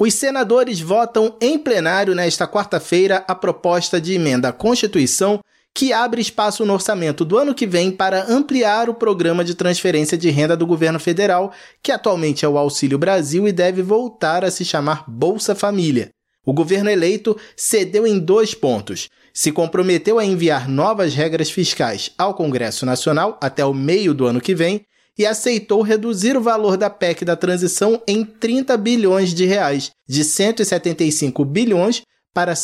Os senadores votam em plenário nesta quarta-feira a proposta de emenda à Constituição que abre espaço no orçamento do ano que vem para ampliar o programa de transferência de renda do governo federal, que atualmente é o Auxílio Brasil e deve voltar a se chamar Bolsa Família. O governo eleito cedeu em 2 pontos. Se comprometeu a enviar novas regras fiscais ao Congresso Nacional até o meio do ano que vem e aceitou reduzir o valor da PEC da transição em 30 bilhões de reais, de 175 bilhões para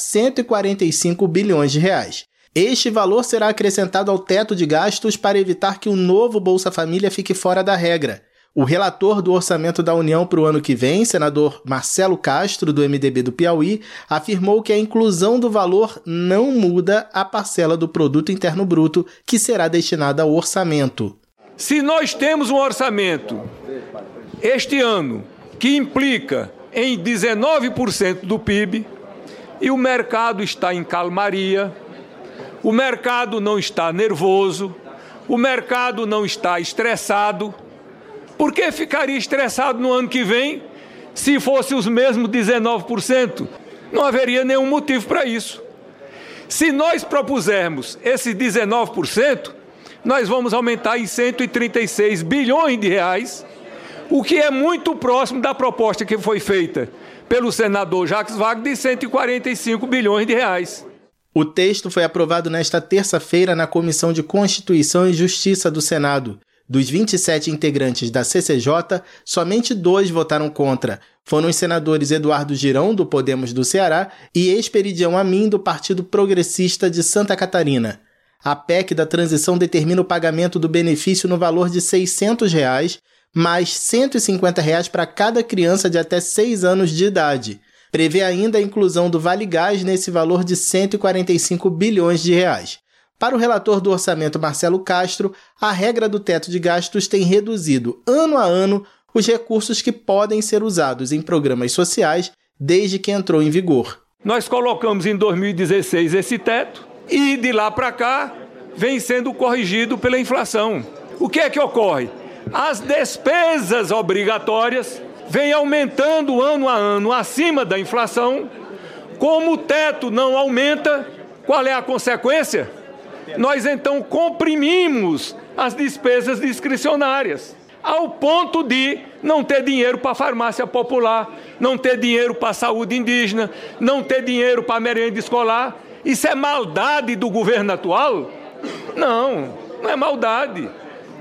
145 bilhões de reais. Este valor será acrescentado ao teto de gastos para evitar que o novo Bolsa Família fique fora da regra. O relator do orçamento da União para o ano que vem, senador Marcelo Castro, do MDB do Piauí, afirmou que a inclusão do valor não muda a parcela do Produto Interno Bruto que será destinada ao orçamento. Se nós temos um orçamento este ano que implica em 19% do PIB e o mercado está em calmaria, o mercado não está nervoso, o mercado não está estressado, por que ficaria estressado no ano que vem se fosse os mesmos 19%? Não haveria nenhum motivo para isso. Se nós propusermos esses 19%, nós vamos aumentar em 136 bilhões de reais, o que é muito próximo da proposta que foi feita pelo senador Jacques Wagner de 145 bilhões de reais. O texto foi aprovado nesta terça-feira na Comissão de Constituição e Justiça do Senado. Dos 27 integrantes da CCJ, somente 2 votaram contra. Foram os senadores Eduardo Girão, do Podemos do Ceará, e Esperidião Amin, do Partido Progressista de Santa Catarina. A PEC da transição determina o pagamento do benefício no valor de R$ 600, mais R$ 150 para cada criança de até 6 anos de idade. Prevê ainda a inclusão do Vale Gás nesse valor de 145 bilhões de reais. Para o relator do orçamento Marcelo Castro, a regra do teto de gastos tem reduzido, ano a ano, os recursos que podem ser usados em programas sociais desde que entrou em vigor. Nós colocamos em 2016 esse teto e de lá para cá vem sendo corrigido pela inflação. O que é que ocorre? As despesas obrigatórias vêm aumentando ano a ano acima da inflação. Como o teto não aumenta, qual é a consequência? Nós então comprimimos as despesas discricionárias, ao ponto de não ter dinheiro para a farmácia popular, não ter dinheiro para a saúde indígena, não ter dinheiro para a merenda escolar. Isso é maldade do governo atual? Não, não é maldade.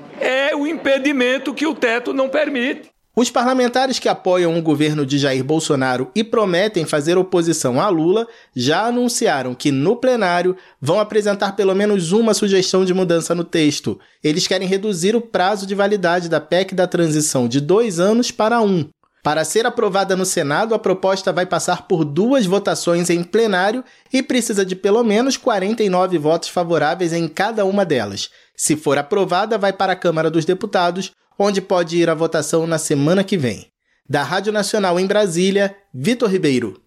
É o impedimento que o teto não permite. Os parlamentares que apoiam o governo de Jair Bolsonaro e prometem fazer oposição a Lula já anunciaram que, no plenário, vão apresentar pelo menos uma sugestão de mudança no texto. Eles querem reduzir o prazo de validade da PEC da transição de 2 anos para 1. Para ser aprovada no Senado, a proposta vai passar por 2 votações em plenário e precisa de pelo menos 49 votos favoráveis em cada uma delas. Se for aprovada, vai para a Câmara dos Deputados, onde pode ir à votação na semana que vem. Da Rádio Nacional em Brasília, Vitor Ribeiro.